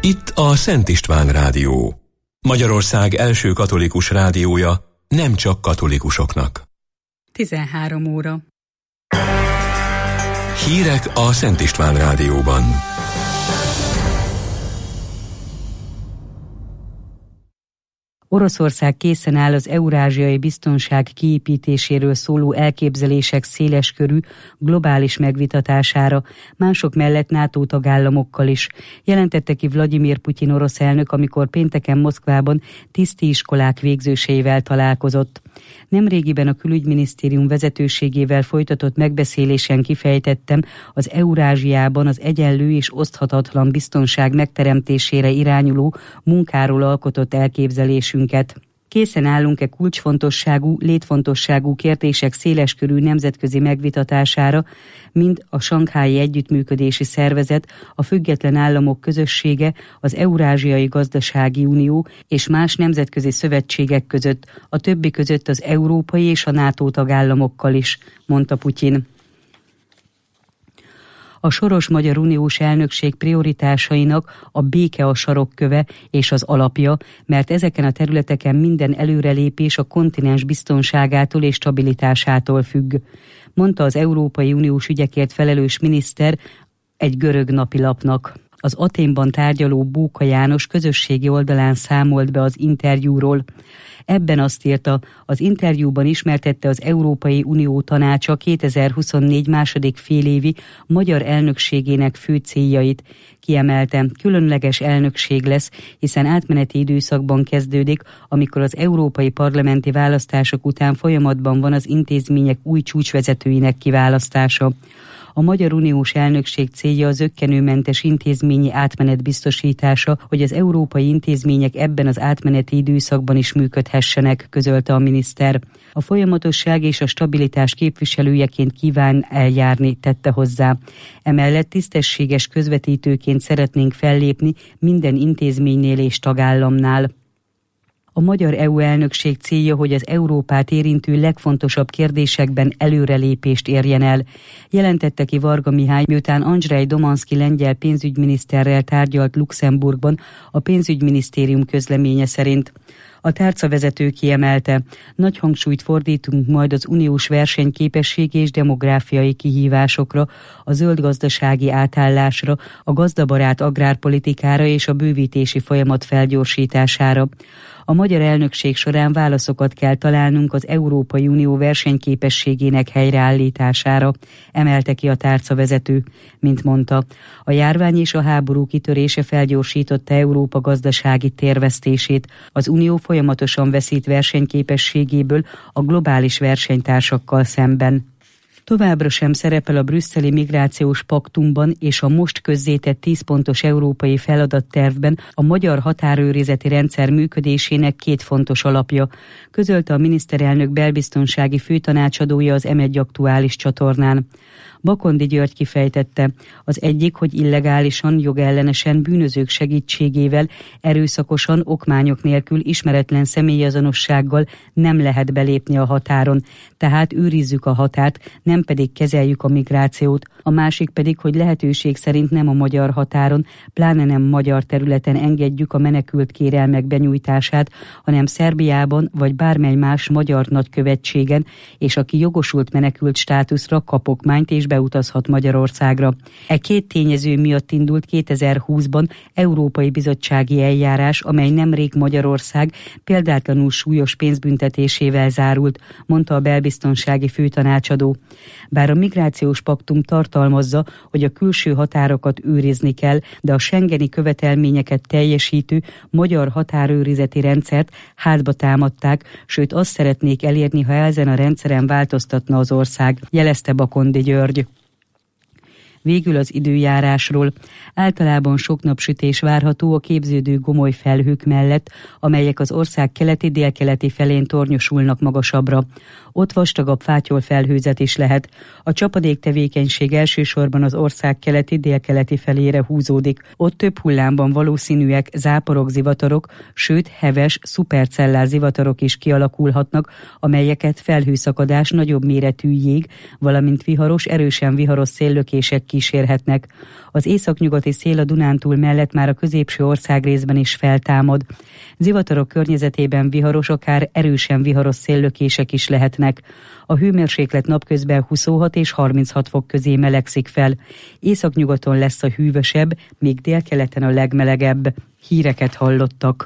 Itt a Szent István Rádió. Magyarország első katolikus rádiója, nem csak katolikusoknak. 13 óra. Hírek a Szent István Rádióban. Oroszország készen áll az eurázsiai biztonság kiépítéséről szóló elképzelések széleskörű, globális megvitatására, mások mellett NATO tagállamokkal is, jelentette ki Vladimir Putyin orosz elnök, amikor pénteken Moszkvában tiszti iskolák végzőseivel találkozott. Nemrégiben a külügyminisztérium vezetőségével folytatott megbeszélésen kifejtettem, az Eurázsiában az egyenlő és oszthatatlan biztonság megteremtésére irányuló munkáról alkotott elképzelésünket. Készen állunk-e kulcsfontosságú, létfontosságú kérdések széleskörű nemzetközi megvitatására, mind a Sanghái Együttműködési Szervezet, a Független Államok Közössége, az Eurázsiai Gazdasági Unió és más nemzetközi szövetségek között, a többi között az európai és a NATO tagállamokkal is, mondta Putyin. A soros magyar uniós elnökség prioritásainak a béke a sarokköve és az alapja, mert ezeken a területeken minden előrelépés a kontinens biztonságától és stabilitásától függ, mondta az Európai Uniós ügyekért felelős miniszter egy görög napilapnak. Az Athénban tárgyaló Bóka János közösségi oldalán számolt be az interjúról. Ebben azt írta, az interjúban ismertette az Európai Unió Tanácsa 2024 második félévi magyar elnökségének fő céljait. Kiemelte, különleges elnökség lesz, hiszen átmeneti időszakban kezdődik, amikor az európai parlamenti választások után folyamatban van az intézmények új csúcsvezetőinek kiválasztása. A Magyar Uniós Elnökség célja az zökkenőmentes intézményi átmenet biztosítása, hogy az európai intézmények ebben az átmeneti időszakban is működhessenek, közölte a miniszter. A folyamatosság és a stabilitás képviselőjeként kíván eljárni, tette hozzá. Emellett tisztességes közvetítőként szeretnénk fellépni minden intézménynél és tagállamnál. A magyar EU elnökség célja, hogy az Európát érintő legfontosabb kérdésekben előrelépést érjen el, jelentette ki Varga Mihály, miután Andrzej Domanszky lengyel pénzügyminiszterrel tárgyalt Luxemburgban, a pénzügyminisztérium közleménye szerint. A tárcavezető kiemelte, nagy hangsúlyt fordítunk majd az uniós versenyképességi és demográfiai kihívásokra, a zöld gazdasági átállásra, a gazdabarát agrárpolitikára és a bővítési folyamat felgyorsítására. A magyar elnökség során válaszokat kell találnunk az Európai Unió versenyképességének helyreállítására, emelte ki a tárcavezető, mint mondta. A járvány és a háború kitörése felgyorsította Európa gazdasági térvesztését, az Unió folyamatosan veszít versenyképességéből a globális versenytársakkal szemben. Továbbra sem szerepel a brüsszeli migrációs paktumban és a most közzétett 10 pontos európai feladattervben a magyar határőrizeti rendszer működésének 2 fontos alapja, közölte a miniszterelnök belbiztonsági főtanácsadója az M1 aktuális csatornán. Bakondi György kifejtette, az egyik, hogy illegálisan, jogellenesen, bűnözők segítségével, erőszakosan, okmányok nélkül, ismeretlen személyazonossággal nem lehet belépni a határon, tehát őrizzük a határt, nem pedig kezeljük a migrációt. A másik pedig, hogy lehetőség szerint nem a magyar határon, pláne nem magyar területen engedjük a menekült kérelmek benyújtását, hanem Szerbiában vagy bármely más magyar nagykövetségen, és aki jogosult menekült státuszra kap okmányt és beutazhat Magyarországra. E 2 tényező miatt indult 2020-ban Európai Bizottsági eljárás, amely nemrég Magyarország példátlanul súlyos pénzbüntetésével zárult, mondta a belbiztonsági főtanácsadó. Bár a migrációs paktum tartalmazza, hogy a külső határokat őrizni kell, de a schengeni követelményeket teljesítő magyar határőrizeti rendszert hátba támadták, sőt azt szeretnék elérni, ha ezen a rendszeren változtatna az ország, jelezte Bakondi György. Végül az időjárásról. Általában sok napsütés várható a képződő gomoly felhők mellett, amelyek az ország keleti-délkeleti felén tornyosulnak magasabbra. Ott vastagabb fátyol felhőzet is lehet. A csapadék tevékenység elsősorban az ország keleti, délkeleti felére húzódik. Ott több hullámban valószínűek záporok, zivatarok, sőt heves, szupercellás zivatarok is kialakulhatnak, amelyeket felhőszakadás, nagyobb méretű jég, valamint viharos, erősen viharos széllökések kísérhetnek. Az északnyugati szél a Dunántúl mellett már a középső országrészben is feltámad. Zivatarok környezetében viharos, akár erősen viharos széllökések is lehetnek. A hőmérséklet napközben 26 és 36 fok közé melegszik fel. Északnyugaton lesz a hűvösebb, míg délkeleten a legmelegebb. Híreket hallottak.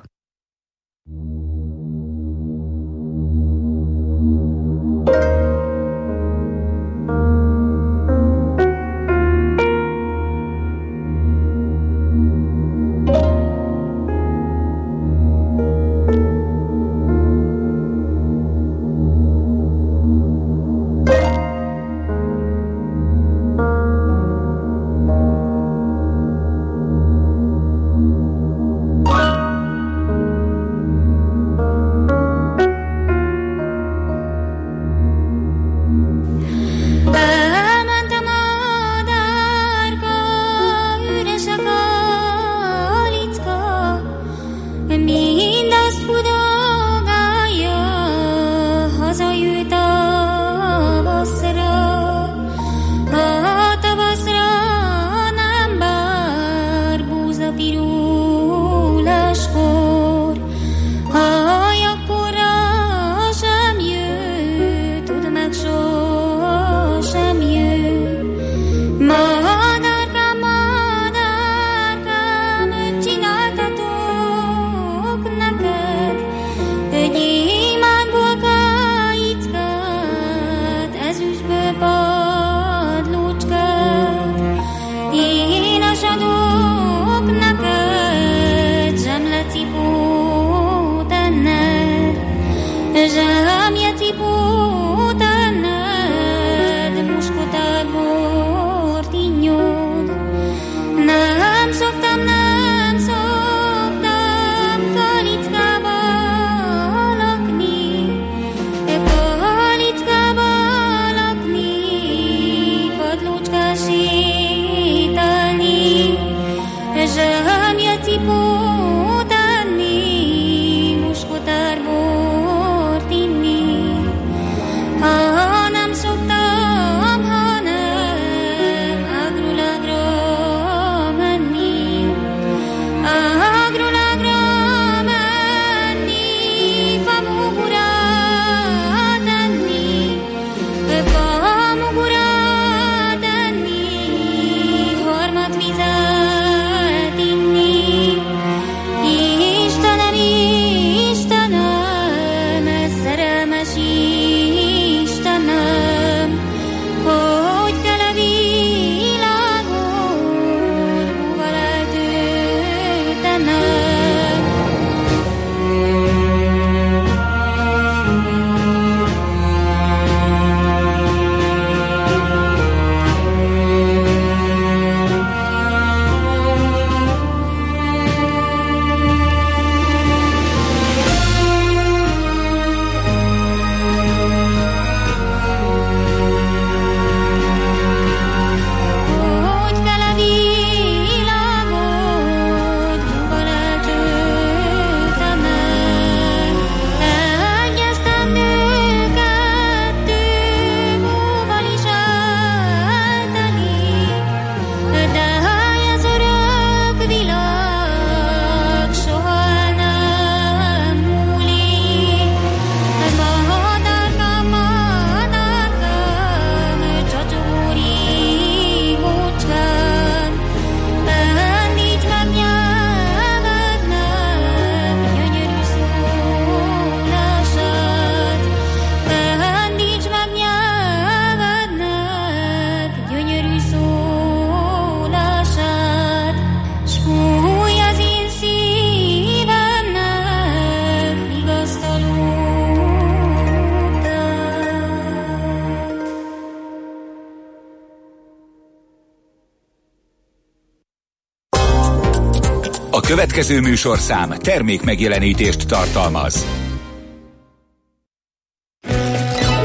A következő műsorszám termék megjelenítést tartalmaz.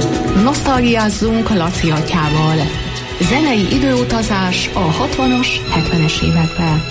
Nosztalgiázzunk Laci atyával. Zenei időutazás a 60-as, 70-es évekbe.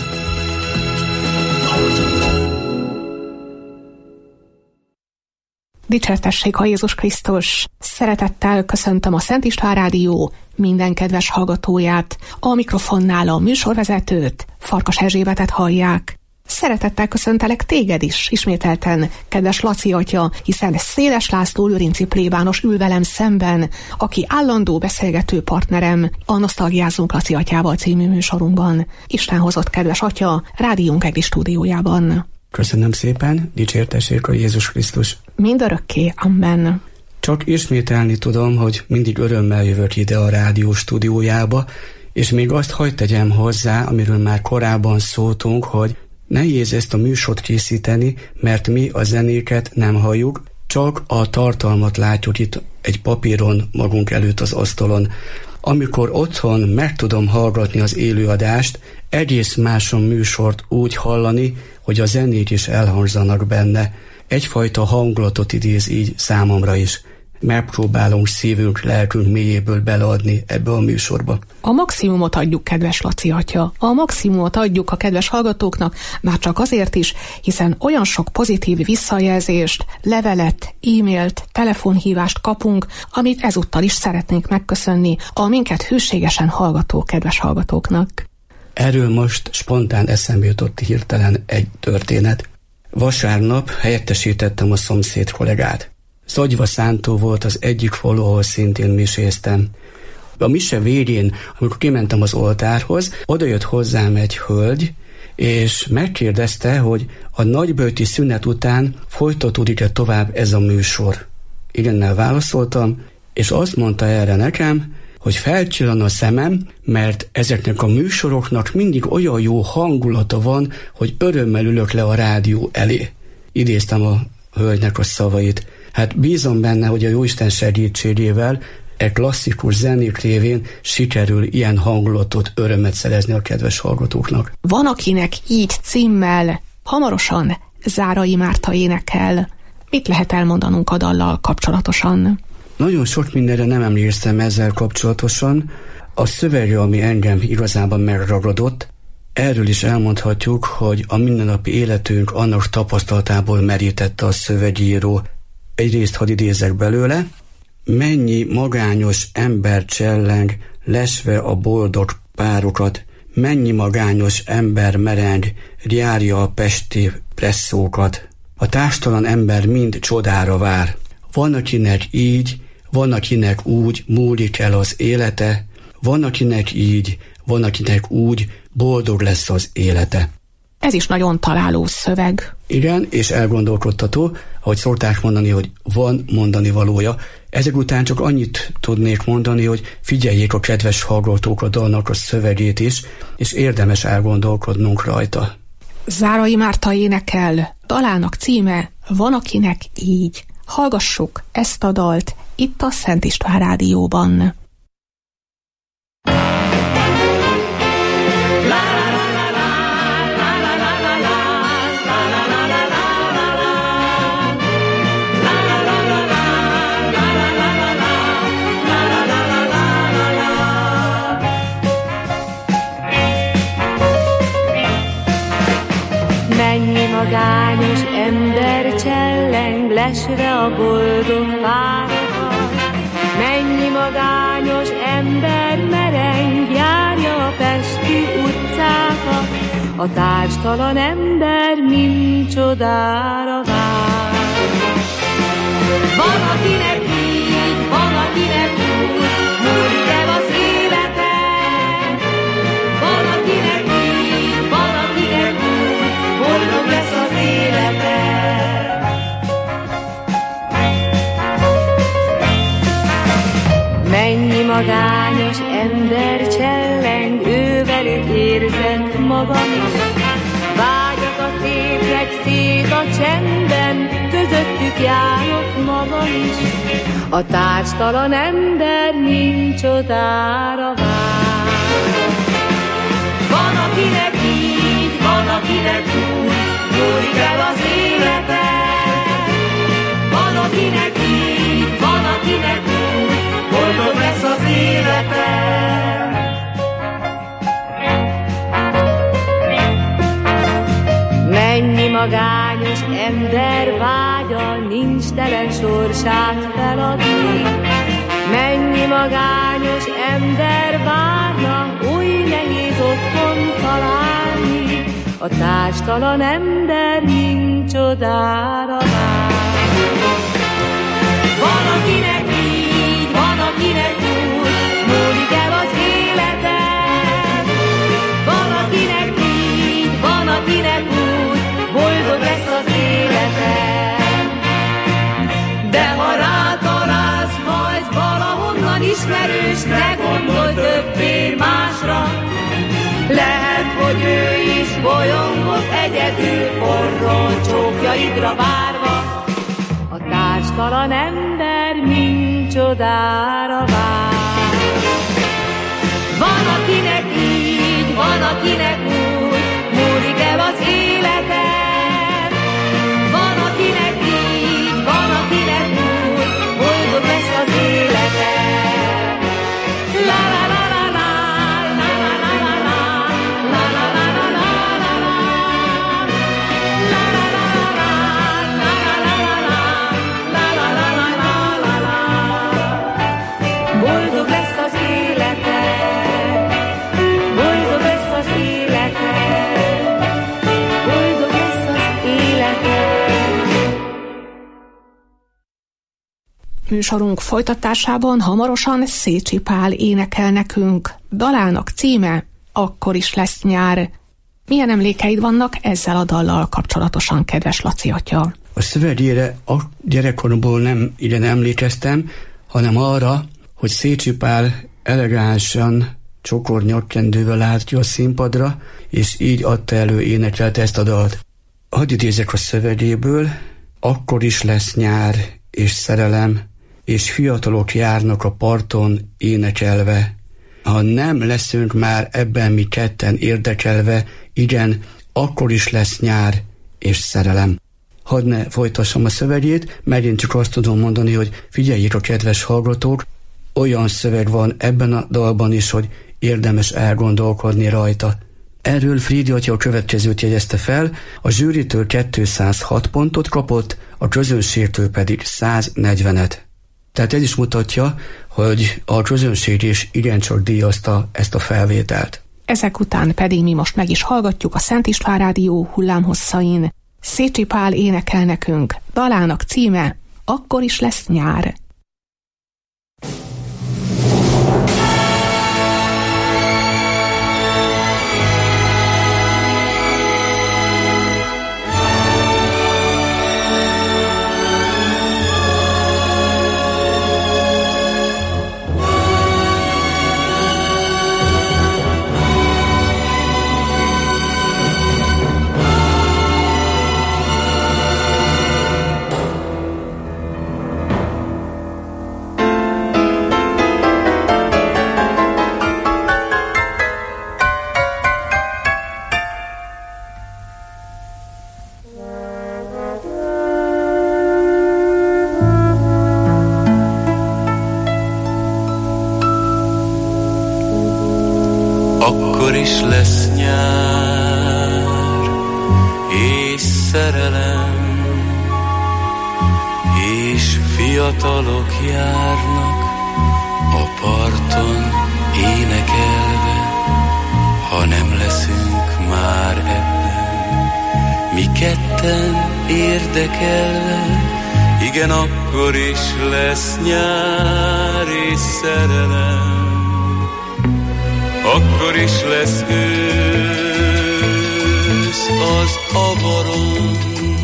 Dicsértessék a Jézus Krisztus! Szeretettel köszöntöm a Szent István Rádió minden kedves hallgatóját, a mikrofonnál a műsorvezetőt, Farkas Erzsébetet hallják. Szeretettel köszöntelek téged is, ismételten, kedves Laci atya, hiszen Széles László lőrinci plébános ül velem szemben, aki állandó beszélgető partnerem a Nosztalgiázzunk Laci atyával című műsorunkban. Isten hozott, kedves atya, rádiónk egri stúdiójában. Köszönöm szépen, dicsértessék a Jézus Krisztus! Mindörökké, amen. Csak ismételni tudom, hogy mindig örömmel jövök ide a rádió stúdiójába, és még azt hadd tegyem hozzá, amiről már korábban szóltunk, hogy nehéz ezt a műsort készíteni, mert mi a zenéket nem halljuk, csak a tartalmat látjuk itt egy papíron magunk előtt az asztalon. Amikor otthon meg tudom hallgatni az élőadást, egész máson műsort úgy hallani, hogy a zenék is elhangzanak benne. Egyfajta hangulatot idéz így számomra is. Megpróbálunk szívünk, lelkünk mélyéből beleadni ebbe a műsorba. A maximumot adjuk, kedves Laci atya. A maximumot adjuk a kedves hallgatóknak, már csak azért is, hiszen olyan sok pozitív visszajelzést, levelet, e-mailt, telefonhívást kapunk, amit ezúttal is szeretnénk megköszönni a minket hűségesen hallgató kedves hallgatóknak. Erről most spontán eszembe jutott hirtelen egy történet. Vasárnap helyettesítettem a szomszéd kollégát. Zagyva Szántó volt az egyik falu, ahol szintén miséztem. A mise végén, amikor kimentem az oltárhoz, odajött hozzám egy hölgy, és megkérdezte, hogy a nagyböjti szünet után folytatódik-e tovább ez a műsor. Igennel válaszoltam, és azt mondta erre nekem, hogy felcsillan a szemem, mert ezeknek a műsoroknak mindig olyan jó hangulata van, hogy örömmel ülök le a rádió elé. Idéztem a hölgynek a szavait. Hát bízom benne, hogy a Jóisten segítségével klasszikus zenék révén sikerül ilyen hangulatot, örömet szerezni a kedves hallgatóknak. Van, akinek így címmel hamarosan Zárai Márta énekel. Mit lehet elmondanunk a dallal kapcsolatosan? Nagyon sok mindenre nem emlékszem ezzel kapcsolatosan. A szövege, ami engem igazában megragadott, erről is elmondhatjuk, hogy a mindennapi életünk annak tapasztalatából merítette a szövegíró. Egyrészt hadd idézek belőle: mennyi magányos ember cselleng, lesve a boldog párokat, mennyi magányos ember mereng, járja a pesti presszókat. A társtalan ember mind csodára vár. Van, akinek így, van, akinek úgy múlik el az élete, van, akinek így, van, akinek úgy, boldog lesz az élete. Ez is nagyon találó szöveg. Igen, és elgondolkodtató, ahogy szokták mondani, hogy van mondani valója. Ezek után csak annyit tudnék mondani, hogy figyeljék a kedves hallgatók a dalnak a szövegét is, és érdemes elgondolkodnunk rajta. Zárai Márta énekel, dalának címe Van, akinek így. Hallgassuk ezt a dalt itt a Szent István Rádióban. Mennyi magányos ember cselleng, lesve a boldog párokat. Mennyi magányos ember mereng, járja a pesti utcákat. A társtalan ember mind csodára vár. Van, akinek így, van, akinek úgy, múlik el az élete. Van, akinek így, van, akinek úgy, boldog lesz az élete. Mennyi magányos ember cselleng, ővelük érzett magam is. Vágyakat téplek szét a csendben, közöttük járok magam is. A társtalan ember mind csodára vár. Van, akinek így, van, akinek úgy, múlik el az élete. Van, akinek így, van, akinek úgy, magányos ember vágya nincs telen sorsát feladni. Mennyi magányos ember várna oly nehéz otthon találni. A társtalan ember nincs csodára vár. Van akinek így, van akinek úgy, múlik el az életem. Van akinek így, van akinek úgy, boldog lesz az életem. De ha rátalálsz majd valahonnan ismerős, ne gondolj többé másra. Lehet, hogy ő is bolyongott egyedül, forró csókjaidra várva. A társtalan ember mind csodára vár. Van akinek így, van akinek úgy, múlik el az életem. Van akinek így, van akinek úgy, boldog lesz az életem. La la la la la, la la la la la, la la la la la la la, la la la la la, la la la la la, la la la la la la. Boldog lesz az életem, boldog lesz az életem, boldog lesz az életem. Műsorunk folytatásában hamarosan Szécsi Pál énekel nekünk. Dalának címe Akkor is lesz nyár. Milyen emlékeid vannak ezzel a dallal kapcsolatosan, kedves Laci atya? A szövegére a gyerekkoromból nem igen emlékeztem, hanem arra, hogy Szécsi Pál elegánsan csokor nyakkendővel állt ki a színpadra, és így adta elő, énekelte ezt a dalt. Hadd idézek a szövegéből: akkor is lesz nyár és szerelem, és fiatalok járnak a parton énekelve. Ha nem leszünk már ebben mi ketten érdekelve, igen, akkor is lesz nyár és szerelem. Hadd ne folytassam a szövegét, megint csak azt tudom mondani, hogy figyeljék a kedves hallgatók, olyan szöveg van ebben a dalban is, hogy érdemes elgondolkodni rajta. Erről Frídi atya a következőt jegyezte fel: a zsűritől 206 pontot kapott, a közönségtől pedig 140-et. Tehát ez is mutatja, hogy a közönség is igencsak díjazta ezt a felvételt. Ezek után pedig mi most meg is hallgatjuk a Szent István Rádió hullámhosszain. Szécsi Pál énekel nekünk, dalának címe Akkor is lesz nyár. Akkor is lesz nyár és szerelem, és fiatalok járnak a parton énekelve. Ha nem leszünk már ebben mi ketten érdekelve, igen, akkor is lesz nyár és szerelem. Akkor is lesz ősz az avaron,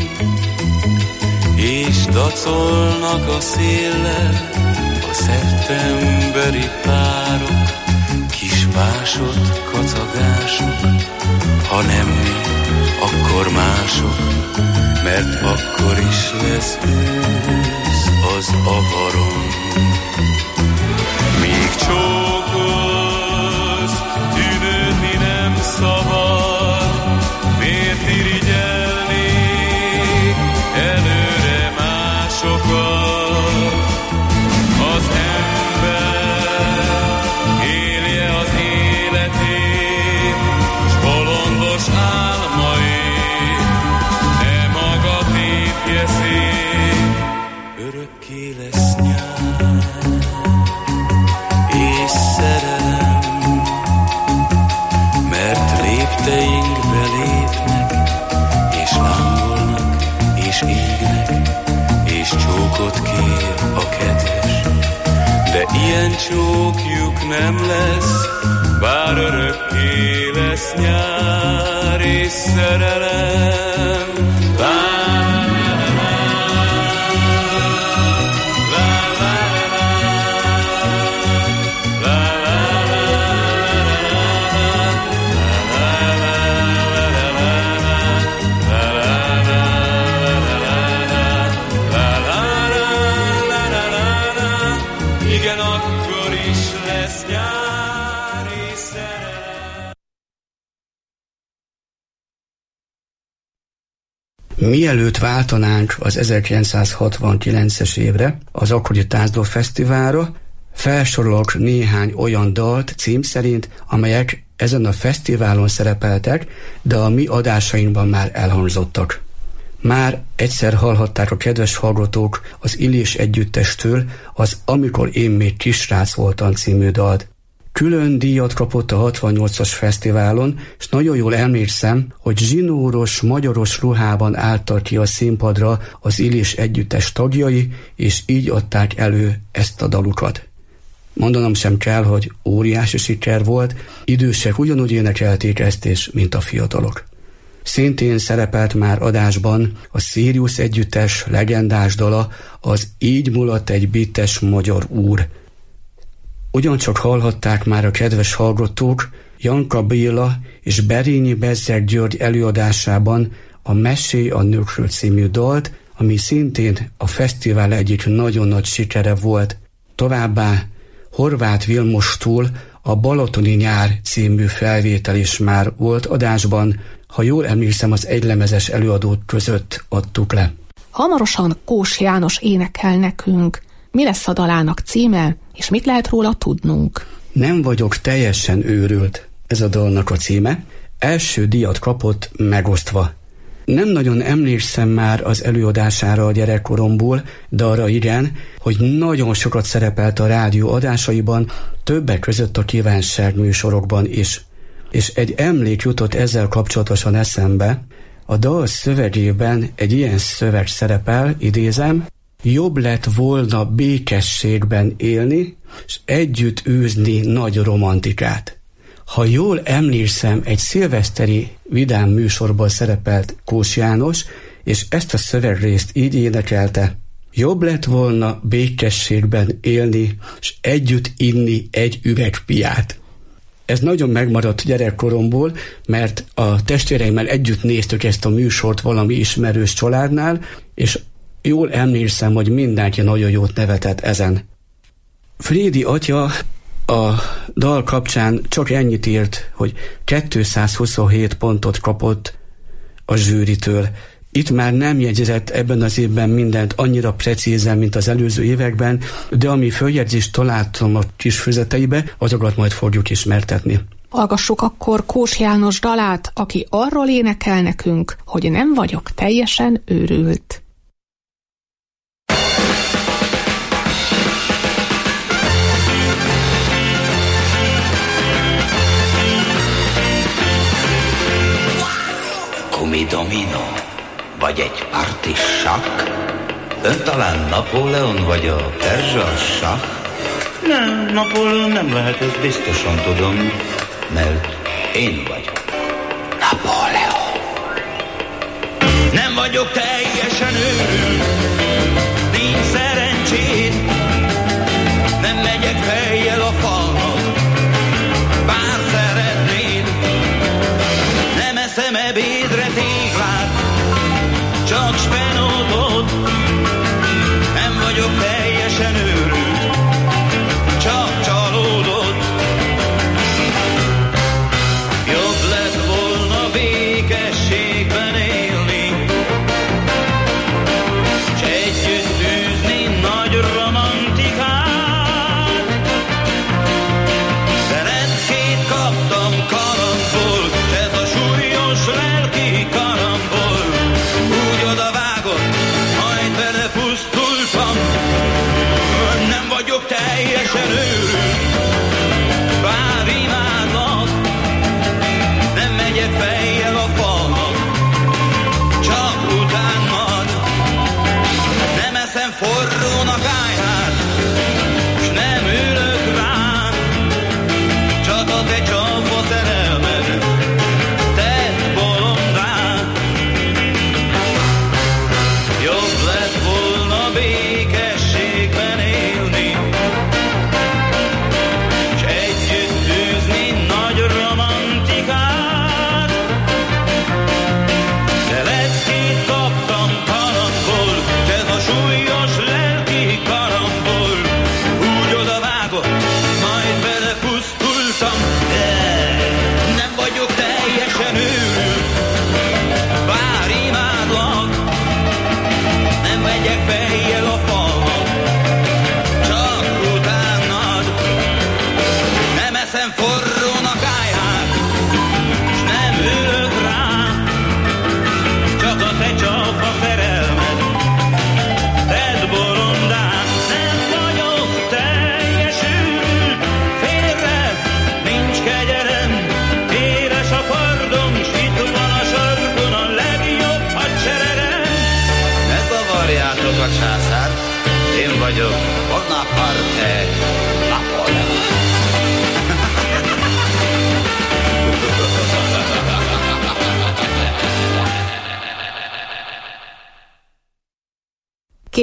és dacolnak a széllel a szeptemberi párok, kis vásott kacagások. Ha nem mi, akkor mások, mert akkor is lesz ősz az avaron. Míg csókolsz, tűnődni nem szabad, miért irigyelnék előre másokat? Az ember élje az életét, s bolondos álmait de ilyen csókjuk nem lesz, bár örökké lesz nyár és szerelem. Igen, akkor is lesz nyár és szerelem. Mielőtt váltanánk az 1969-es évre, az akkori Táncdol Fesztiválra, felsorolok néhány olyan dalt cím szerint, amelyek ezen a fesztiválon szerepeltek, de a mi adásainkban már elhangzottak. Már egyszer hallhatták a kedves hallgatók az Illés együttestől az Amikor én még kisrác voltam című dalt. Külön díjat kapott a 68-as fesztiválon, és nagyon jól emlékszem, hogy zsinóros, magyaros ruhában álltak ki a színpadra az Illés együttes tagjai, és így adták elő ezt a dalukat. Mondanom sem kell, hogy óriási siker volt, idősek ugyanúgy énekelték ezt is, mint a fiatalok. Szintén szerepelt már adásban a Sirius együttes legendás dala, az Így mulat egy bites magyar úr. Ugyancsak hallhatták már a kedves hallgatók Janka Béla és Berényi Bezzeg György előadásában a Mesé a nőkről című dalt, ami szintén a fesztivál egyik nagyon nagy sikere volt. Továbbá Horváth Vilmostól a Balatoni nyár című felvétel is már volt adásban, ha jól emlékszem, az egylemezes előadók között adtuk le. Hamarosan Kós János énekel nekünk. Mi lesz a dalának címe, és mit lehet róla tudnunk? Nem vagyok teljesen őrült, ez a dalnak a címe. Első díjat kapott Megosztva. Nem nagyon emlékszem már az előadására a gyerekkoromból, de arra igen, hogy nagyon sokat szerepelt a rádió adásaiban, többek között a kívánság műsorokban is. És egy emlék jutott ezzel kapcsolatosan eszembe. A dal szövegében egy ilyen szöveg szerepel, idézem: jobb lett volna békességben élni, és együtt űzni nagy romantikát. Ha jól emlékszem, egy szilveszteri vidám műsorban szerepelt Kós János, és ezt a szövegrészt így énekelte: jobb lett volna békességben élni, és együtt inni egy üveg piát. Ez nagyon megmaradt gyerekkoromból, mert a testvéreimmel együtt néztük ezt a műsort valami ismerős családnál, és jól emlékszem, hogy mindenki nagyon jót nevetett ezen. Frédi atya a dal kapcsán csak ennyit írt, hogy 227 pontot kapott a zsűritől. Itt már nem jegyzett ebben az évben mindent annyira precízen, mint az előző években, de ami följegyzést találtam a kis füzeteibe, azokat majd fogjuk ismertetni. Hallgassuk akkor Kós János dalát, aki arról énekel nekünk, hogy nem vagyok teljesen őrült. Domino, vagy egy partis sakk? Ön talán Napóleon, vagy a perzsa sakk? Nem, Napóleon nem lehet, ezt biztosan tudom, mert én vagyok Napóleon. Nem vagyok teljesen őrült, nincs szerencsét, nem megyek fejjel a falnak, bár szeretnéd, nem eszem ebédre téglát, csak spenótot. Nem vagyok teljesen őrült, csak csalódott. Jobb lett volna békességben élni, s együtt űzni nagy romantikát.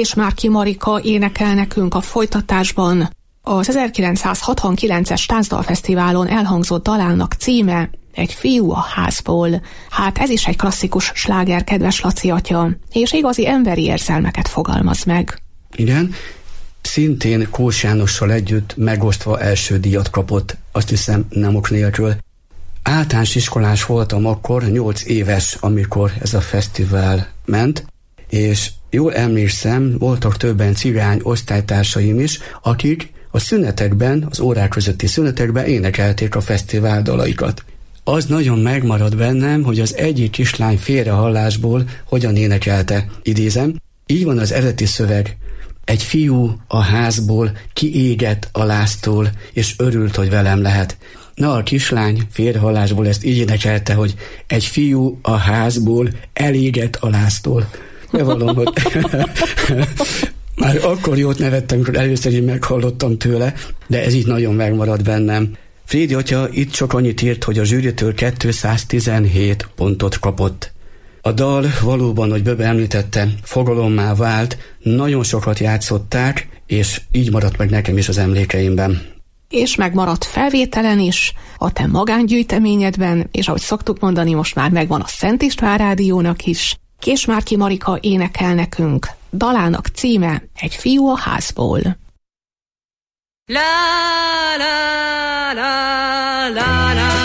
Késmárki Marika énekel nekünk a folytatásban. Az 1969-es Táncdalfesztiválon elhangzott dalának címe Egy fiú a házból. Hát ez is egy klasszikus sláger, kedves Laci atya, és igazi emberi érzelmeket fogalmaz meg. Igen, szintén Kós Jánossal együtt megosztva első díjat kapott, azt hiszem nem ok nélkül. Általános iskolás voltam akkor, 8 éves, amikor ez a fesztivál ment, és jól emlékszem, voltak többen cigány osztálytársaim is, akik a szünetekben, az órák közötti szünetekben énekelték a fesztivál dalaikat. Az nagyon megmaradt bennem, hogy az egyik kislány félrehallásból hogyan énekelte, idézem, így van az eredeti szöveg. Egy fiú a házból kiégett a láztól, és örült, hogy velem lehet. Na, a kislány félrehallásból ezt így énekelte, hogy egy fiú a házból elégett a láztól. Bevallom, hogy már akkor jót nevettem, amikor először így meghallottam tőle, de ez így nagyon megmaradt bennem. Frédi atya itt csak annyit írt, hogy a zsűritől 217 pontot kapott. A dal valóban, hogy Böbe említette, fogalommá vált, nagyon sokat játszották, és így maradt meg nekem is az emlékeimben. És megmaradt felvételen is, a te magángyűjteményedben, és ahogy szoktuk mondani, most már megvan a Szent István Rádiónak is. Késmárki Marika énekel nekünk. Dalának címe Egy fiú a házból. La la la la la.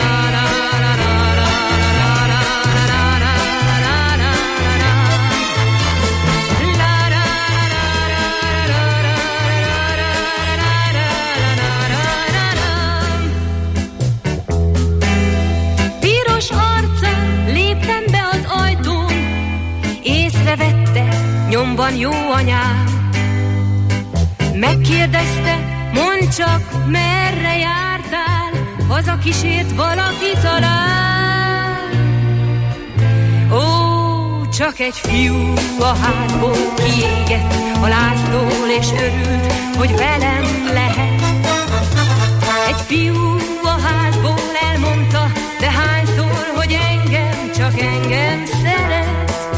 Nyomban jó anyám, megkérdezte, mondd csak, merre jártál, hazakísért valaki talán. Ó, csak egy fiú a házból kiégett a láztól, és örült, hogy velem lehet. Egy fiú a házból elmondta, de hányszor, hogy engem, csak engem szeret.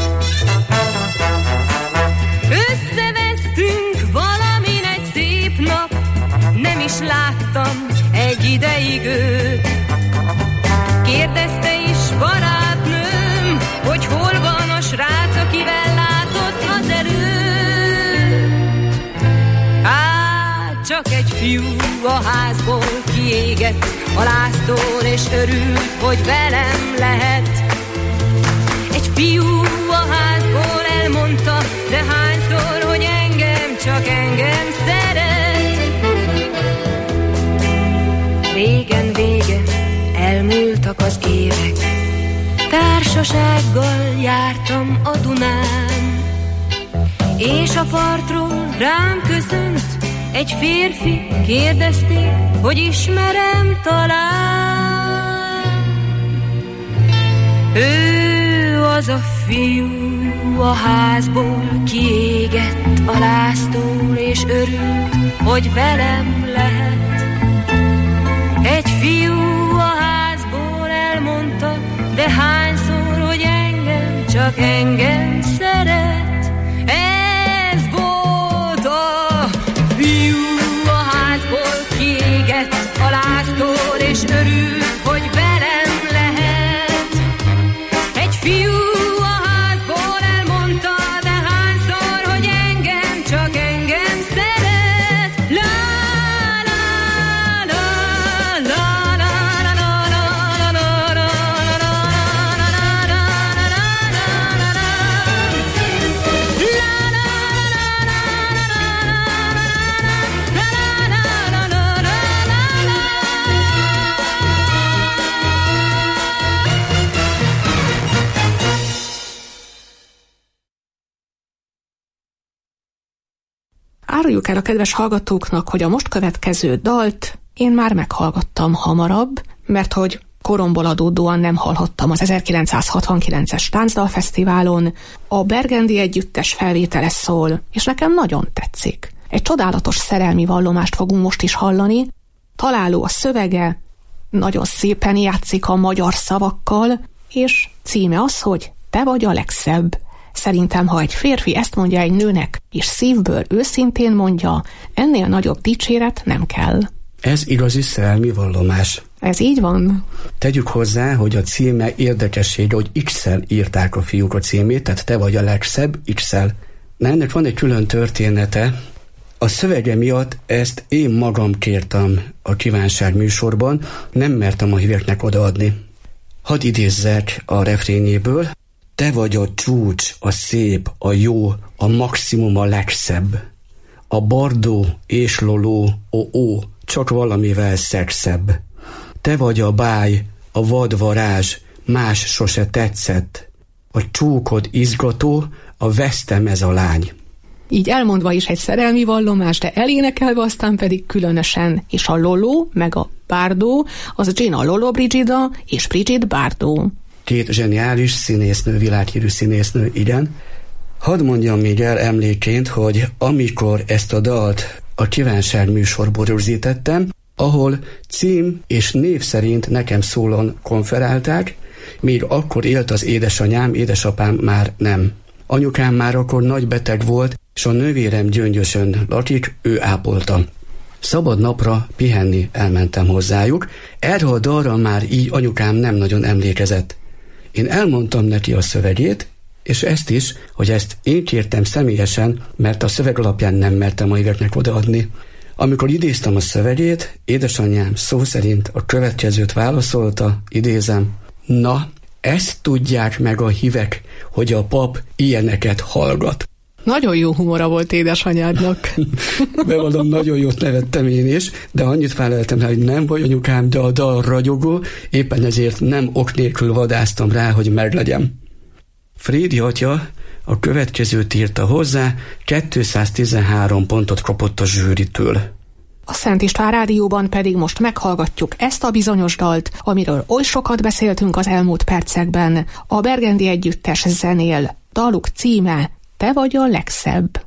Összevesztünk valamin egy szép nap, nem is láttam egy ideig őt. Kérdezte is barátnőm, hogy hol van a srác, akivel látott az előtt. Hát csak egy fiú a házból kiégett a láztól, és örült, hogy velem lehet. Egy fiú a házból elmondta, de hányszor, hogy engem, csak engem szeret. Régen vége, elmúltak az évek, társasággal jártam a Dunán, és a partról rám köszönt egy férfi, kérdezték, hogy ismerem talán. Ő az a fiú a házból kiégett a láztól, és örült, hogy velem lehet. Egy fiú a házból elmondta, de hányszor, hogy engem, csak engem szeret. Ez volt a fiú a házból kiégett a láztól, és örült, hogy velem lehet. Egy fiú Áruljuk el a kedves hallgatóknak, hogy a most következő dalt én már meghallgattam hamarabb, mert hogy koromból adódóan nem hallhattam az 1969-es Táncdalfesztiválon. A Bergendi együttes felvétele szól, és nekem nagyon tetszik. Egy csodálatos szerelmi vallomást fogunk most is hallani, találó a szövege, nagyon szépen játszik a magyar szavakkal, és címe az, hogy Te vagy a legszebb. Szerintem, ha egy férfi ezt mondja egy nőnek, és szívből őszintén mondja, ennél nagyobb dicséret nem kell. Ez igazi szerelmi vallomás. Ez így van. Tegyük hozzá, hogy a címe érdekessége, hogy X-el írták a fiúk a címét, tehát te vagy a legszebb, X-el. Na, ennek van egy külön története. A szövege miatt ezt én magam kértem a kívánság műsorban, nem mertem a híveknek odaadni. Hadd idézzek a refrényéből. Te vagy a csúcs, a szép, a jó, a maximum, a legszebb. A bardó és loló, ó, csak valamivel szexebb. Te vagy a báj, a vad varázs, más sose tetszett. A csókod izgató, a vesztem ez a lány. Így elmondva is egy szerelmi vallomás, de elénekelve aztán pedig különösen. És a Lolo, meg a Bardot, az Gina Lollobrigida és Brigitte Bardot. Két zseniális színésznő, világhírű színésznő, igen. Hadd mondjam még el emlékként, hogy amikor ezt a dalt a kívánság műsorból rögzítettem, ahol cím és név szerint nekem szólon konferálták, még akkor élt az édesanyám, édesapám már nem. Anyukám már akkor nagy beteg volt, és a nővérem Gyöngyösön lakik, ő ápolta. Szabad napra pihenni elmentem hozzájuk, erre a dalra már így anyukám nem nagyon emlékezett. Én elmondtam neki a szövegét, és ezt is, hogy ezt én kértem személyesen, mert a szöveg alapján nem mertem a híveknek odaadni. Amikor idéztem a szövegét, édesanyám szó szerint a következőt válaszolta, idézem, na, ezt tudják meg a hívek, hogy a pap ilyeneket hallgat. Nagyon jó humora volt édesanyádnak. Bevallom, nagyon jót nevettem én is, de annyit feleltem rá, hogy nem vagy anyukám, de a dal ragyogó, éppen ezért nem ok nélkül vadáztam rá, hogy meglegyem. Frédi atya a következőt írta hozzá, 213 pontot kapott a zsűritől. A Szent István Rádióban pedig most meghallgatjuk ezt a bizonyos dalt, amiről oly sokat beszéltünk az elmúlt percekben. A Bergendi Együttes zenél. Daluk címe Te vagy a legszebb.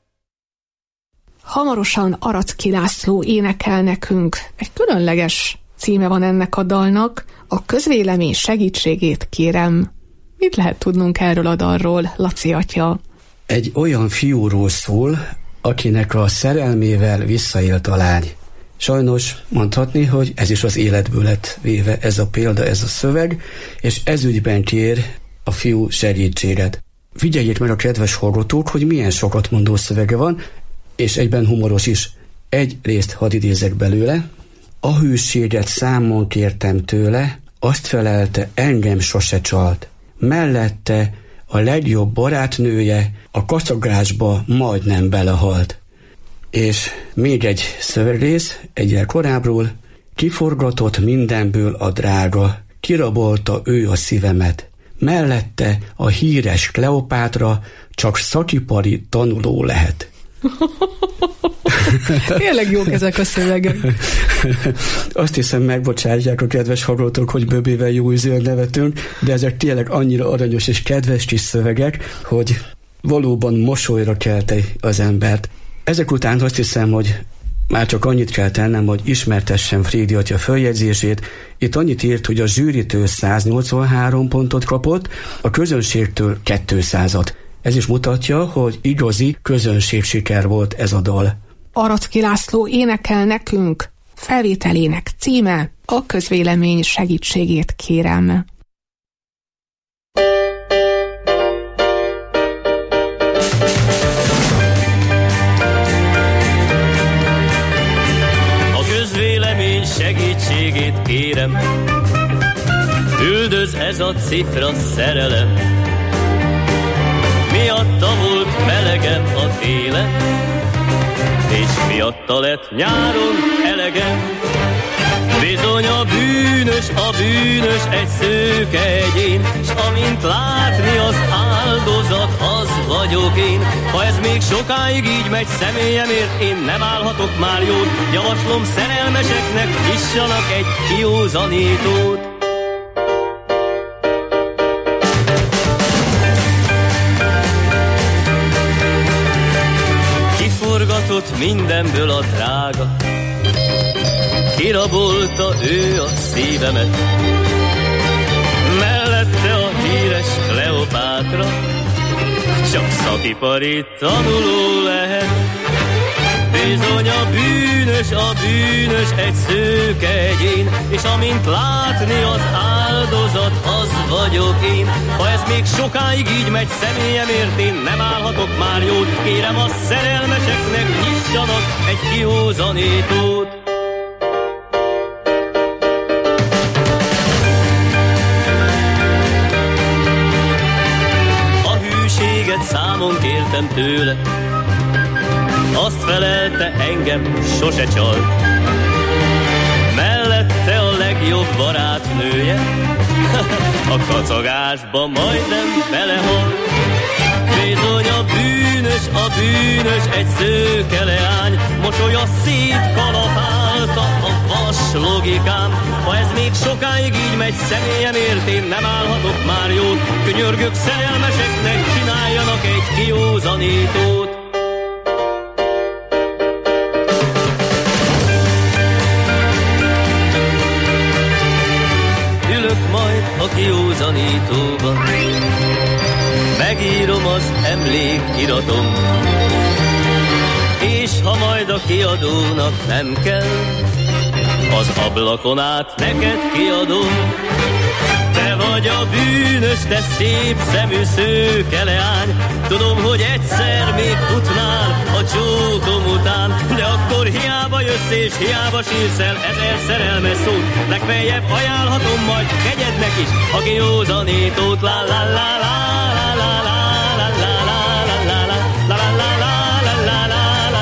Hamarosan Aracki László énekel nekünk egy különleges címe van ennek a dalnak, a közvélemény segítségét kérem. Mit lehet tudnunk erről a dalról, Laci atya? Egy olyan fiúról szól, akinek a szerelmével visszaélt a lány. Sajnos mondhatni, hogy ez is az életből lett véve, ez a példa, ez a szöveg, és ezügyben kér a fiú segítséget. Figyeljék meg a kedves hallgatók, hogy milyen sokat mondó szövege van, és egyben humoros is. Egy részt hadd idézek belőle. A hűséget számon kértem tőle, azt felelte, engem sose csalt. Mellette a legjobb barátnője a kacagásba majdnem belehalt. És még egy szövegrész, egyel korábbról, kiforgatott mindenből a drága, kirabolta ő a szívemet. Mellette a híres Kleopátra csak szakipari tanuló lehet. Tényleg jók ezek a szövegek. Azt hiszem, megbocsátják a kedves hallgatók, hogy Böbével jó ízűen nevetünk, de ezek tényleg annyira aranyos és kedves kis szövegek, hogy valóban mosolyra kelti az embert. Ezek után azt hiszem, hogy már csak annyit kell tennem, hogy ismertessem Frédi atya följegyzését. Itt annyit írt, hogy a zsűritől 183 pontot kapott, a közönségtől 200-at. Ez is mutatja, hogy igazi közönségsiker volt ez a dal. Aracki László énekel nekünk, felvételének címe a közvélemény segítségét kérem. A közvélemény segítségét kérem, üldöz ez a cifra szerelem. Miatta volt melegem a télen, és miatta lett nyáron elegem. Bizony a bűnös egy szőke egyén, s amint látni az áldozat, az vagyok én. Ha ez még sokáig így megy személyemért, én nem állhatok már jót. Javaslom szerelmeseknek, nyissanak egy kiózanítót. Kiforgatott mindenből a drága, kirabolta ő a szívemet. Mellette a híres Kleopátra csak szakipari tanuló lehet. Bizony a bűnös egy szőke egyén, és amint látni az áldozat, az vagyok én. Ha ez még sokáig így megy személyemért, én nem állhatok már jót. Kérem a szerelmeseknek, nyissanak egy kiózanítót. A hűséget számon kértem tőle, azt felelte, engem sose csalt. Mellette a legjobb barátnője a kacagásba majdnem belehalt. Bizony a bűnös egy szőke leány, mosolya szétkalapálta a vas logikám. Ha ez még sokáig így megy személyemért, én nem állhatok már jót. Könyörgök szerelmeseknek, csináljanak egy kiózanítót. Majd a kiózanítóban megírom az emlékiratom, és ha majd a kiadónak nem kell, az ablakon át neked kiadom. Te vagy a bűnös, te szép szemű szőke leány, tudom, hogy egyszer még futnál a csókom után, de akkor hiába jössz és hiába sírsz el ezer szerelmes szót. Legfeljebb ajánlhatom majd kegyednek is a kiózanítót. La la la la la la la la la la la la la la la la la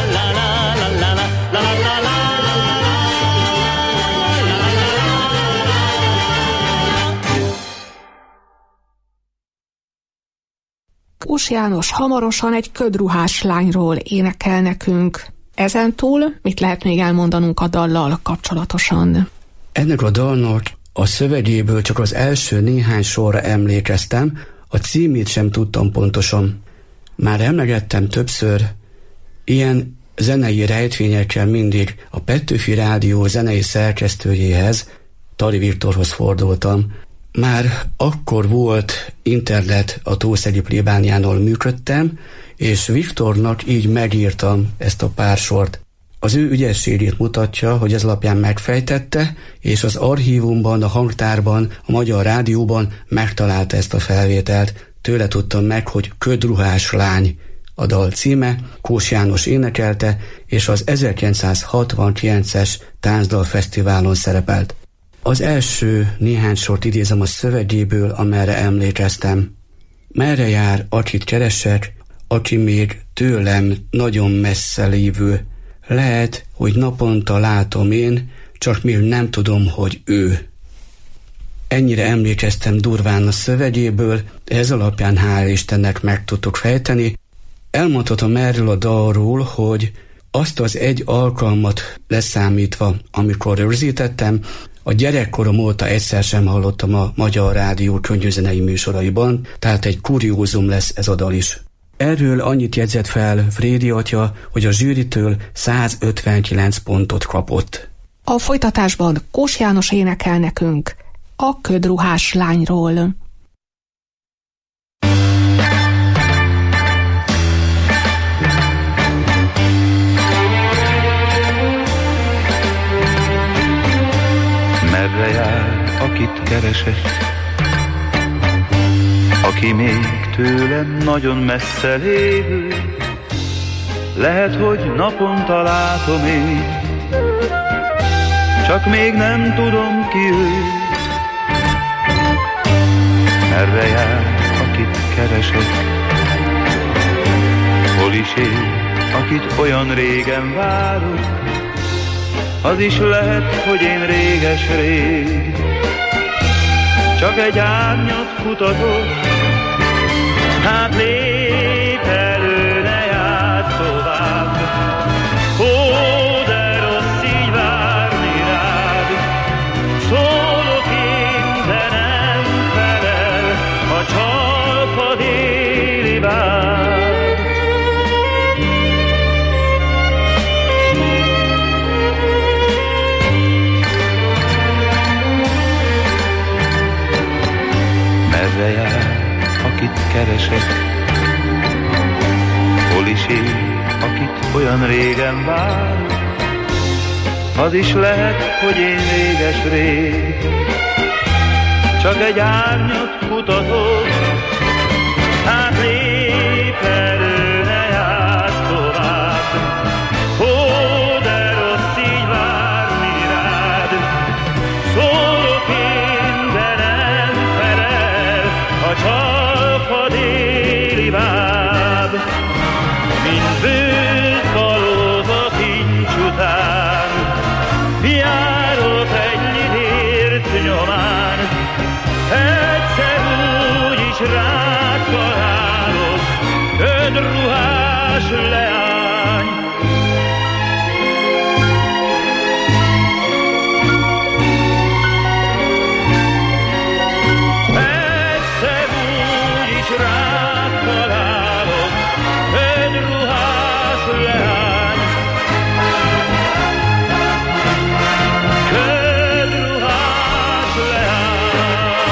Kós János hamarosan egy ködruhás lányról énekel nekünk. Ezentúl mit lehet még elmondanunk a dallal kapcsolatosan? Ennek a dalnak a szövegéből csak az első néhány sorra emlékeztem, a címét sem tudtam pontosan. Már emlegettem többször, ilyen zenei rejtvényekkel mindig a Petőfi Rádió zenei szerkesztőjéhez, Tari Viktorhoz fordultam. Már akkor volt internet, a Tószegi plébániánál működtem, és Viktornak így megírtam ezt a pár sort. Az ő ügyességét mutatja, hogy ez alapján megfejtette, és az archívumban, a hangtárban, a Magyar Rádióban megtalálta ezt a felvételt. Tőle tudtam meg, hogy Ködruhás lány a dal címe, Kós János énekelte, és az 1969-es Táncdalfesztiválon szerepelt. Az első néhány sort idézem a szövegéből, amerre emlékeztem. Merre jár, akit keresek, aki még tőlem nagyon messze lévő. Lehet, hogy naponta látom én, csak még nem tudom, hogy ő. Ennyire emlékeztem durván a szövegéből, ez alapján hál' Istennek meg tudtuk fejteni. Elmondhatom erről a dalról, hogy azt az egy alkalmat leszámítva, amikor rögzítettem, a gyerekkorom óta egyszer sem hallottam a Magyar Rádió könnyűzenei műsoraiban, tehát egy kuriózum lesz ez a dal is. Erről annyit jegyzett fel Frédi atya, hogy a zsűritől 159 pontot kapott. A folytatásban Kós János énekel nekünk a Ködruhás lányról. Merre jár, akit keresek, aki még tőlem nagyon messze lévő, lehet, hogy naponta látom én, csak még nem tudom ki ő. Merre jár, akit keresek, hol is él, akit olyan régen várok, az is lehet, hogy én réges-rég, csak egy árnyat kutatok. Hát lép elő, ne járj tovább, ó, de rossz így várni rád. Szólok én, de nem felel a csalfa déli vár. Merre jár, akit keresek, hol is él, akit olyan régen vár, az is lehet, hogy én réges-rég, csak egy árnyat kutatok. Hát lép elő, ne járj tovább, ó, de rossz így várni rád. Szólok én, de nem felel a csalfa déli váb. Mint bőt kalóz a kincs után, járok egy lidért nyomán, egyszer úgy is rád találok, ködruhás leány. Egyszer úgy is rád találok, ködruhás leány. Ködruhás leány.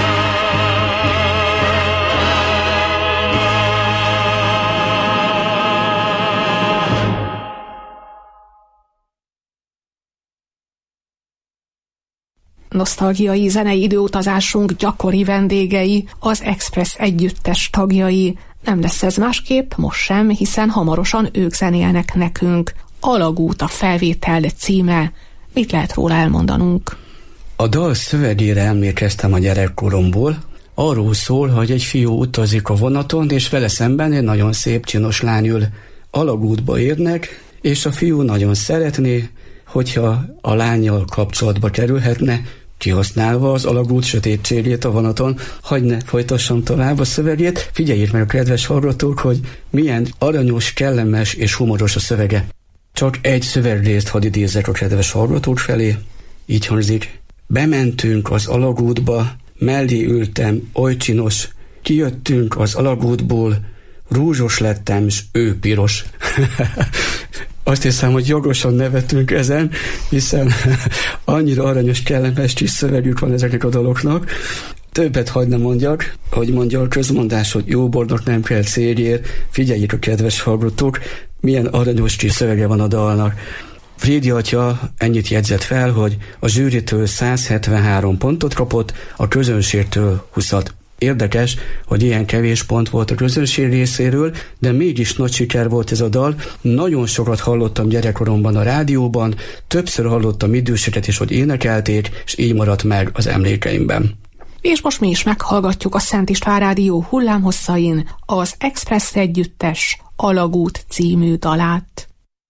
Nosztalgiai zenei időutazásunk gyakori vendégei, az Express együttes tagjai. Nem lesz ez másképp, most sem, hiszen hamarosan ők zenélnek nekünk. Alagút a felvétel címe. Mit lehet róla elmondanunk? A dal szövegére emlékeztem a gyerekkoromból. Arról szól, hogy egy fiú utazik a vonaton, és vele szemben egy nagyon szép csinos lány ül. Alagútba érnek, és a fiú nagyon szeretné, hogyha a lánnyal kapcsolatba kerülhetne, kihasználva az alagút sötétségét a vonaton. Hagyj ne folytassam tovább a szövegét. Figyeljék meg a kedves hallgatók, hogy milyen aranyos, kellemes és humoros a szövege. Csak egy szövegrészt hadd idézzek a kedves hallgatók felé. Így hangzik. Bementünk az alagútba, mellé ültem, oly csinos, kijöttünk az alagútból, rúzsos lettem, s ő piros. Azt hiszem, hogy jogosan nevetünk ezen, hiszen annyira aranyos, kellemes kis szövegük van ezeknek a daloknak. Többet hadd ne mondjak, hogy mondja a közmondás, hogy jó bornak nem kell céljér. Figyeljék a kedves hallgatók, milyen aranyos kis szövege van a dalnak. Frédi atya ennyit jegyzett fel, hogy a zsűritől 173 pontot kapott, a közönségtől 20-at. Érdekes, hogy ilyen kevés pont volt a közönség részéről, de mégis nagy siker volt ez a dal. Nagyon sokat hallottam gyerekkoromban a rádióban, többször hallottam időseket is, hogy énekelték, és így maradt meg az emlékeimben. És most mi is meghallgatjuk a Szent István Rádió hullámhosszain az Express együttes Alagút című dalát.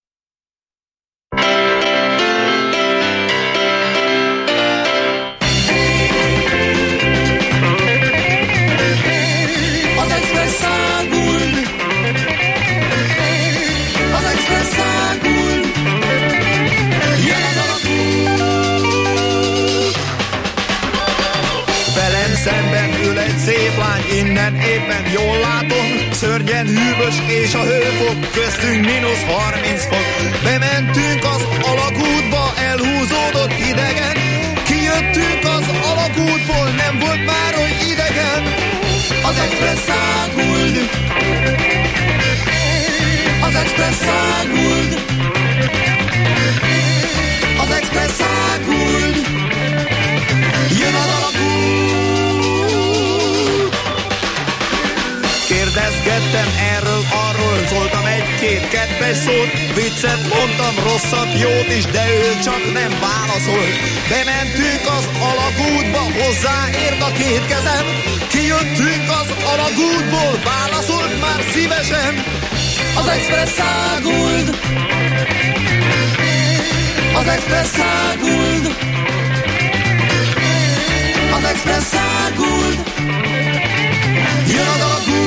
Szemben ül egy szép lány, innen éppen jól látom, szörnyen hűvös és a hőfok, köztünk -30 fok. Bementünk az alagútba, elhúzódott idegen, kijöttünk az alagútból, nem volt már hogy idegen. Az Express águld, az Express águld, az Express águld, jön az alagút. Kérdezgettem erről, arról, szóltam egy-két kedves szót, viccet mondtam, rosszat, jót is, de ő csak nem válaszolt. Bementünk az alagútba, hozzáért a két kezem, kijöttünk az alagútból, válaszolt már szívesen. Az Express águld, az Express águld, az Express águld, jön az alagút.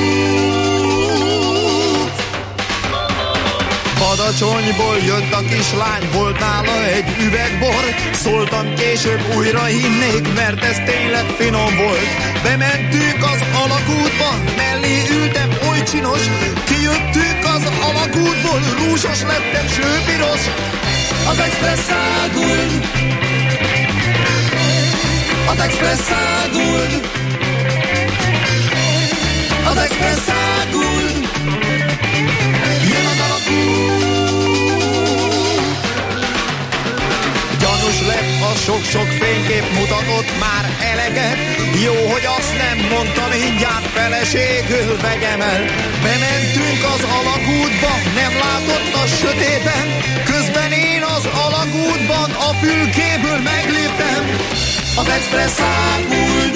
Badacsonyból jött a kislány, volt nála egy üvegbor, szóltam később újra hinnék, mert ez tényleg finom volt. Bementünk az alagútba, mellé ültem oly csinos, kijöttünk az alagútból, rúzsos lettem, sőpiros. Az Express águld, az Express águld, az Express águld, jön az alagút. Gyanús lett a sok-sok fénykép, mutatott már eleget, jó, hogy azt nem mondta, mindjárt feleségül vegyem el. Bementünk az alagútba, nem látott a sötéten, közben én az alagútban a fülkéből megléptem. Az Express águld,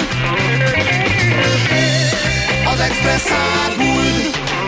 az Express águld.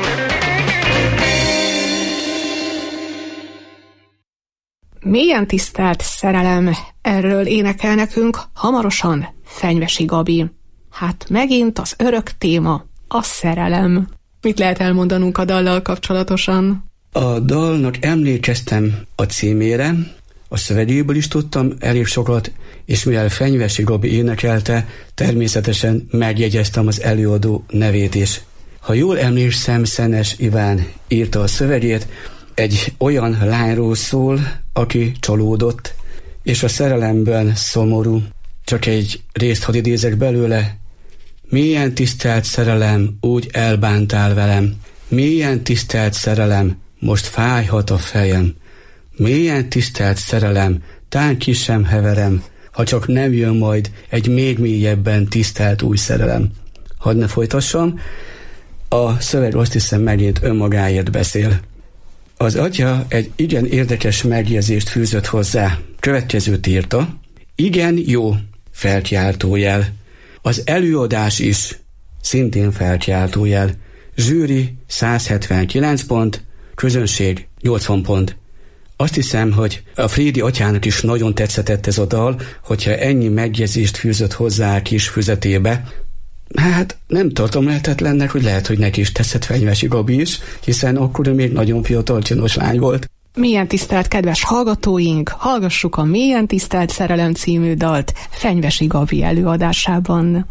Mélyen tisztelt szerelem, erről énekel nekünk hamarosan Fenyvesi Gabi. Hát megint az örök téma, a szerelem. Mit lehet elmondanunk a dallal kapcsolatosan? A dalnak emlékeztem a címére, a szövegéből is tudtam elég sokat, és mivel Fenyvesi Gabi énekelte, természetesen megjegyeztem az előadó nevét is. Ha jól emlékszem, Szenes Iván írta a szövegét, egy olyan lányról szól, aki csalódott, és a szerelemben szomorú. Csak egy részt hadd idézek belőle. Mélyen tisztelt szerelem, úgy elbántál velem. Mélyen tisztelt szerelem, most fájhat a fejem. Mélyen tisztelt szerelem, tán ki sem heverem, ha csak nem jön majd egy még mélyebben tisztelt új szerelem. Hadd ne folytassam, a szöveg azt hiszem megint önmagáért beszél. Az atya egy igen érdekes megjegyzést fűzött hozzá. Következőt írta. Igen, jó, felkiáltójel. Az előadás is, szintén felkiáltójel. Zsűri 179 pont, közönség 80 pont. Azt hiszem, hogy a Frédi atyának is nagyon tetszett ez a dal, hogyha ennyi megjegyzést fűzött hozzá a kis füzetébe. Hát nem tartom lehetetlennek, hogy lehet, hogy neki is tetszett Fenyvesi Gabi is, hiszen akkor ő még nagyon fiatal, csinos lány volt. Mélyen tisztelt kedves hallgatóink, hallgassuk a Mélyen tisztelt szerelem című dalt Fenyvesi Gabi előadásában.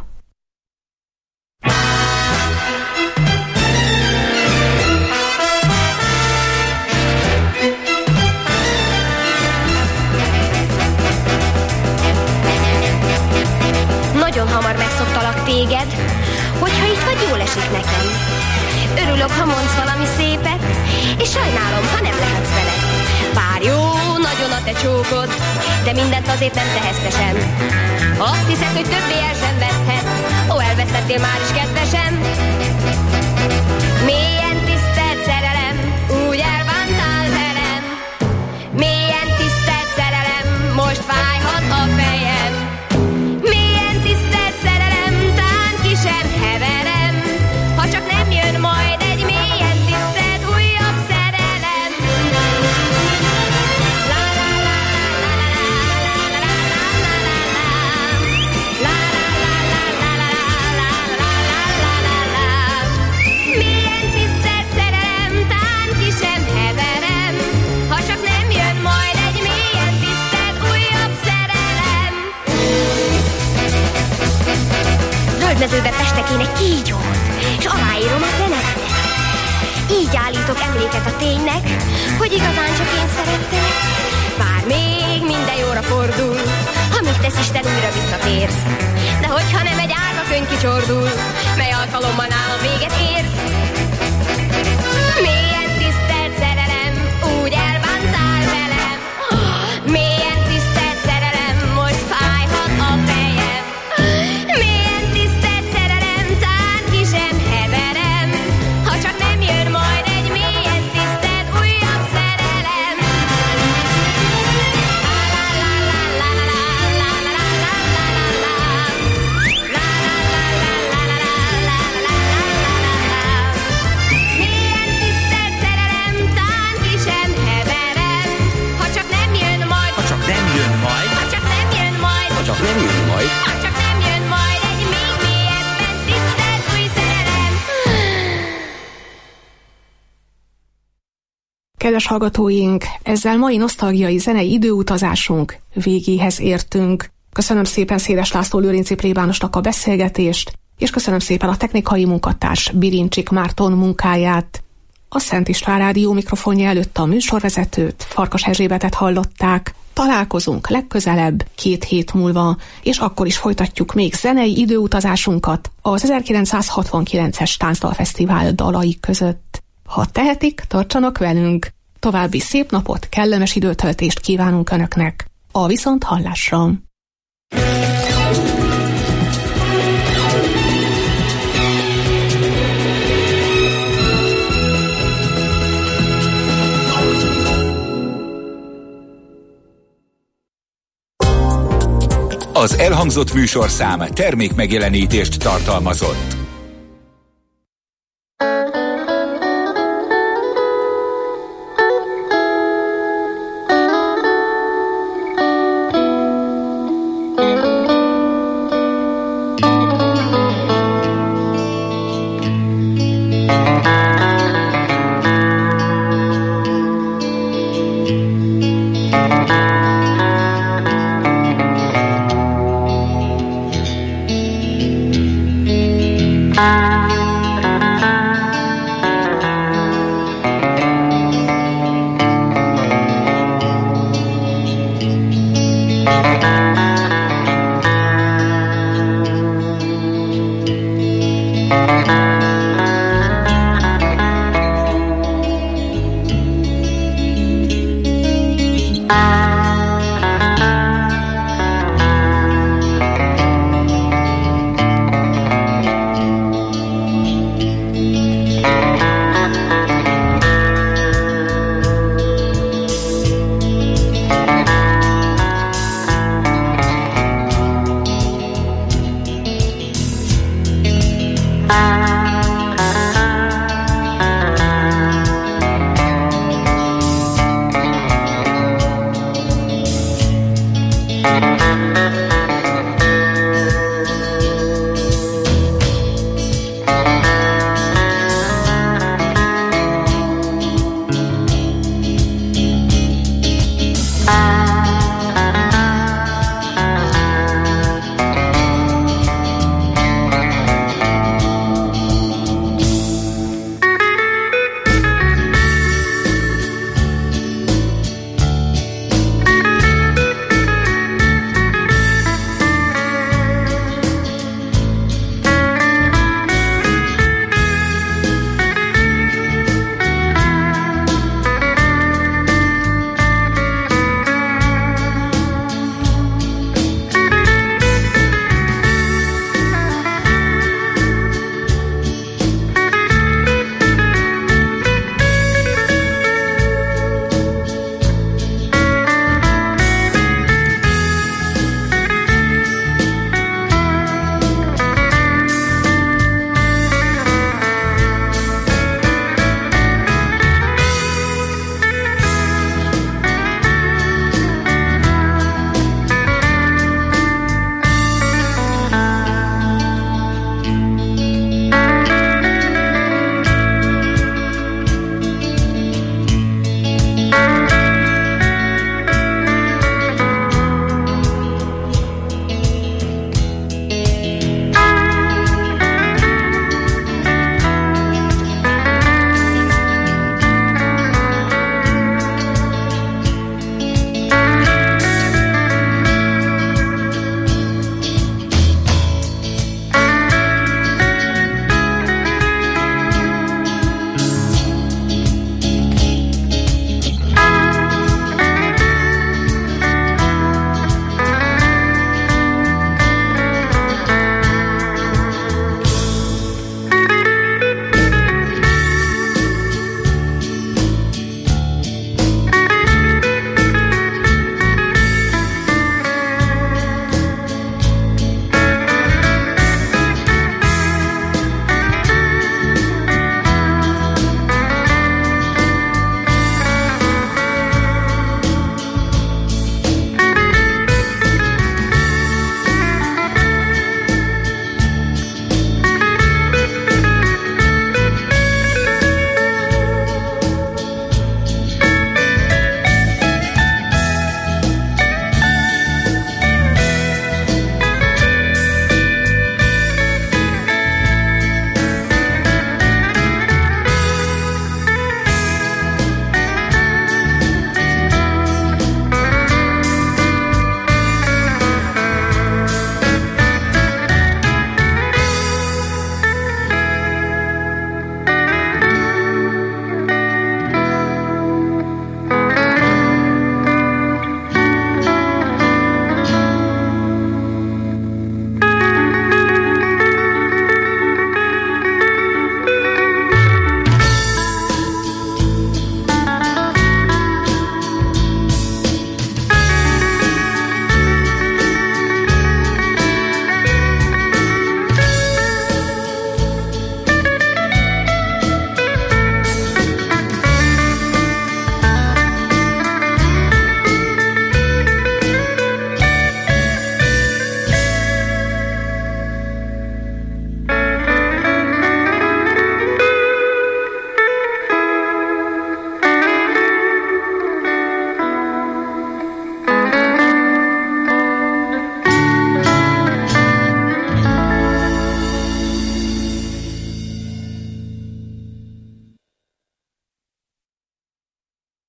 jókod, de mindent azért nem tehetesen. Azt hiszed, hogy többé el sem veszhet, ó, elvesztettél már is kedvesem. Mélyen tisztelt szerelem, úgy elbántál velem. Mélyen tisztelt szerelem, most fájhat a fejem. Mélyen tisztelt szerelem, tán ki sem heverem, ha csak nem jön majd egy mélyen tisztelt újabb szerelem. Mélyen tisztelt szerelem, tán ki sem heverem, ha csak nem jön majd egy mélyen tisztelt újabb szerelem. Zöld mezőben festek én egy kígyót, és aláírom a fenetet. Így állítok emléket a ténynek, hogy igazán csak én szerettelek. Bár még minden jóra fordul, ha mit tesz Isten, újra visszatérsz. De hogyha nem egy árva könyv kicsordul, mely alkalommal nálam véget érsz. Mélyen tisztelt szerelem, úgy elbántál velem. Mélyen tisztelt szerelem, most fájhat a fejem. Mélyen tisztelt szerelem, tán ki sem heverem, ha csak nem jön majd egy mélyen tisztelt újabb szerelem. Mélyen tisztelt szerelem, tán ki sem heverem, ha csak nem jön majd. Ha csak nem jön majd. Ha csak nem jön majd. Ha csak nem jön majd. Ha csak nem jön majd egy még mélyebben tisztelt új szerelem. Kedves hallgatóink, ezzel mai nosztalgiai zenei időutazásunk végéhez értünk. Köszönöm szépen Széles László Lőrinci plébánosnak a beszélgetést, és köszönöm szépen a technikai munkatárs Birincsik Márton munkáját. A Szent István Rádió mikrofonja előtt a műsorvezetőt, Farkas Erzsébetet hallották. Találkozunk legközelebb 2 hét múlva, és akkor is folytatjuk még zenei időutazásunkat az 1969-es Táncdalfesztivál dalai között. Ha tehetik, tartsanak velünk! További szép napot, kellemes időtöltést kívánunk Önöknek! A viszonthallásra! Az elhangzott műsorszám termékmegjelenítést tartalmazott.